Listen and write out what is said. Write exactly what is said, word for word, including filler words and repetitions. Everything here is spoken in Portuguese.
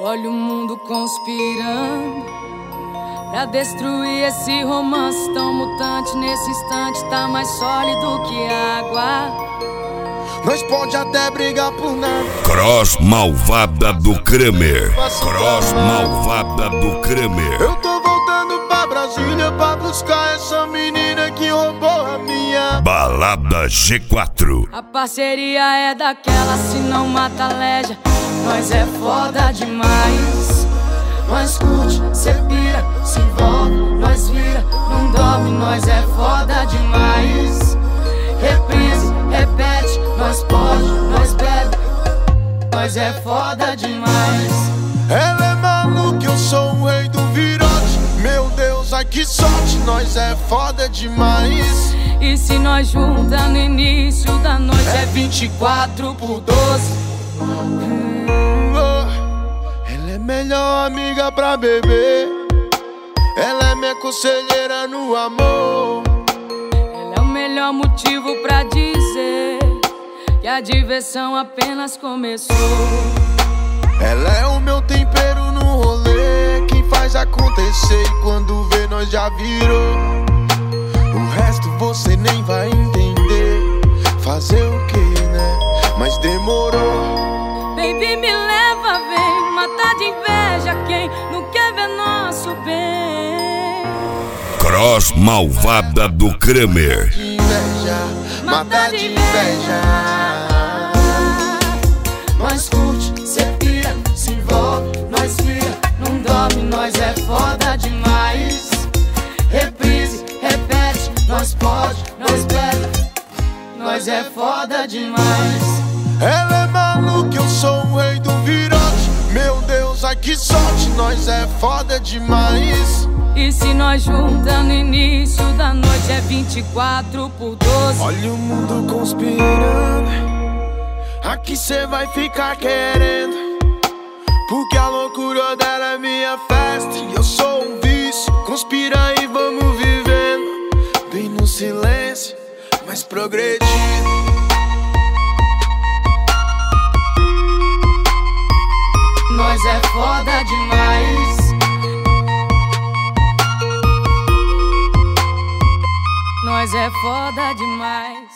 Olha o mundo conspirando pra destruir esse romance tão mutante. Nesse instante tá mais sólido que água. Nós pode até brigar por nada. Cross malvada do Kramer. Cross malvada do Kramer. Eu tô voltando pra Brasília pra buscar essa menina que roubou a minha Balada G quatro. A parceria é daquela, se não mata leja. Nós é foda demais. Nós curte, cê pira, se envolve, nós vira, não dorme, nós é foda demais. Reprise, repete, nós pode, nós bebe, nós é foda demais. Ela é maluca, eu sou o rei do virote. Meu Deus, ai que sorte, nós é foda demais. E se nós junta no início da noite é vinte e quatro por doze. hum, oh. Ela é melhor amiga pra beber. Ela é minha conselheira no amor. Ela é o melhor motivo pra dizer que a diversão apenas começou. Ela é o meu tempero no rolê, quem faz acontecer e quando vê nós já virou. O resto você nem vai entender. Fazer o que, né? Mas demorou. Baby, me leva, vem matar de inveja quem não quer ver nosso bem. Cross malvada do Kramer. De inveja, matar de inveja. Nós curte, cê pira, se envolve, nós vira, não dorme, nós é foda demais. Reprise, repete, nós pode, nós bebe, nós é foda demais. Ela é maluca, eu sou o rei do virote. Meu Deus, ai que sorte, nós é foda demais. E se nós junta no início da noite é vinte e quatro por doze. Olha o mundo conspirando, aqui cê vai ficar querendo, porque a loucura dela é minha festa e eu sou um vício. Conspira e vamos vivendo, bem no silêncio, mas progredindo. Nós é foda demais. Nós é foda demais.